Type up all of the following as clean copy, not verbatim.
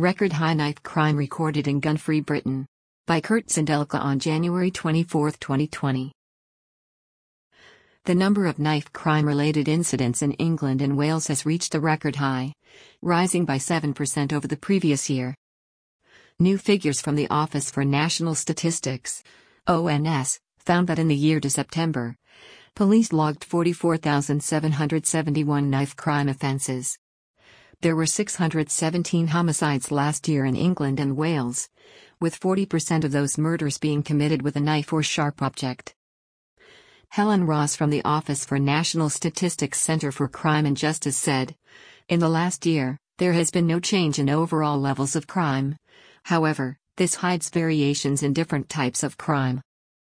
Record high knife crime recorded in gun-free Britain. By Kurt Sindelka on January 24, 2020. The number of knife crime-related incidents in England and Wales has reached a record high, rising by 7% over the previous year. New figures from the Office for National Statistics, ONS, found that in the year to September, police logged 44,771 knife crime offences. There were 617 homicides last year in England and Wales, with 40% of those murders being committed with a knife or sharp object. Helen Ross from the Office for National Statistics Centre for Crime and Justice said, "In the last year, there has been no change in overall levels of crime. However, this hides variations in different types of crime.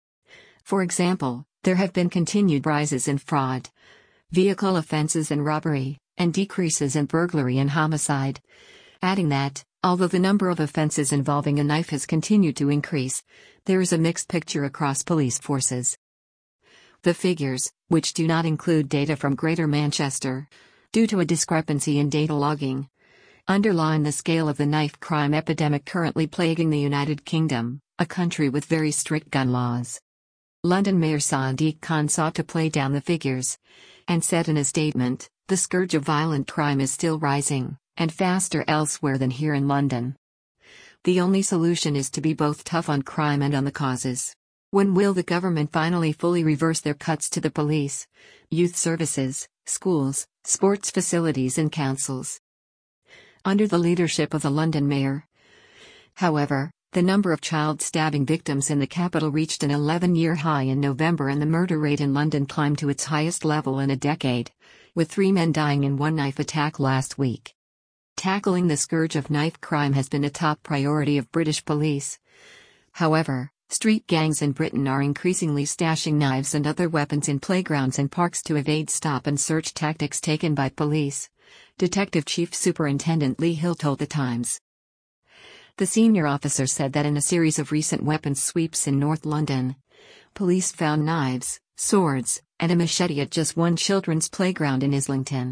For example, there have been continued rises in fraud, vehicle offences and robbery, and decreases in burglary and homicide," adding that, although the number of offences involving a knife has continued to increase, there is a mixed picture across police forces. The figures, which do not include data from Greater Manchester, due to a discrepancy in data logging, underline the scale of the knife crime epidemic currently plaguing the United Kingdom, a country with very strict gun laws. London Mayor Sadiq Khan sought to play down the figures, and said in a statement, "The scourge of violent crime is still rising, and faster elsewhere than here in London. The only solution is to be both tough on crime and on the causes. When will the government finally fully reverse their cuts to the police, youth services, schools, sports facilities and councils?" Under the leadership of the London mayor, however, the number of child stabbing victims in the capital reached an 11-year high in November, and the murder rate in London climbed to its highest level in a decade, with 3 men dying in one knife attack last week. Tackling the scourge of knife crime has been a top priority of British police. However, street gangs in Britain are increasingly stashing knives and other weapons in playgrounds and parks to evade stop-and-search tactics taken by police, Detective Chief Superintendent Lee Hill told The Times. The senior officer said that in a series of recent weapons sweeps in North London, police found knives, swords, and a machete at just one children's playground in Islington.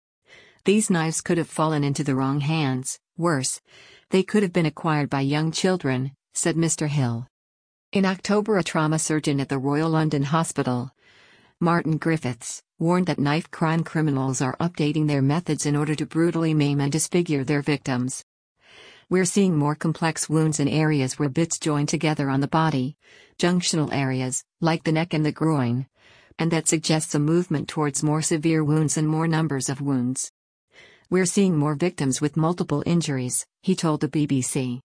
These knives could have fallen into the wrong hands. Worse, they could have been acquired by young children, said Mr. Hill. In October, a trauma surgeon at the Royal London Hospital, Martin Griffiths, warned that knife crime criminals are updating their methods in order to brutally maim and disfigure their victims. "We're seeing more complex wounds in areas where bits join together on the body, junctional areas, like the neck and the groin, and that suggests a movement towards more severe wounds and more numbers of wounds. We're seeing more victims with multiple injuries," he told the BBC.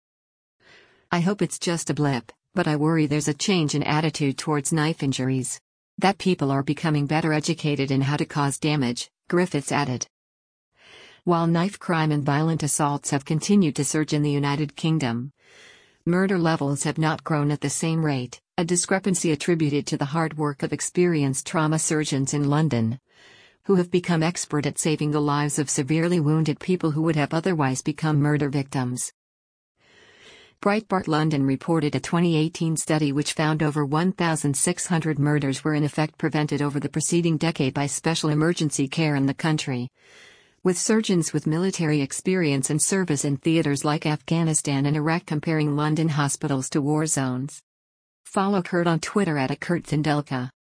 "I hope it's just a blip, but I worry there's a change in attitude towards knife injuries. That people are becoming better educated in how to cause damage," Griffiths added. While knife crime and violent assaults have continued to surge in the United Kingdom, murder levels have not grown at the same rate, a discrepancy attributed to the hard work of experienced trauma surgeons in London, who have become expert at saving the lives of severely wounded people who would have otherwise become murder victims. Breitbart London reported a 2018 study which found over 1,600 murders were in effect prevented over the preceding decade by special emergency care in the country, with surgeons with military experience and service in theaters like Afghanistan and Iraq comparing London hospitals to war zones. Follow Kurt on Twitter @KurtSindelka.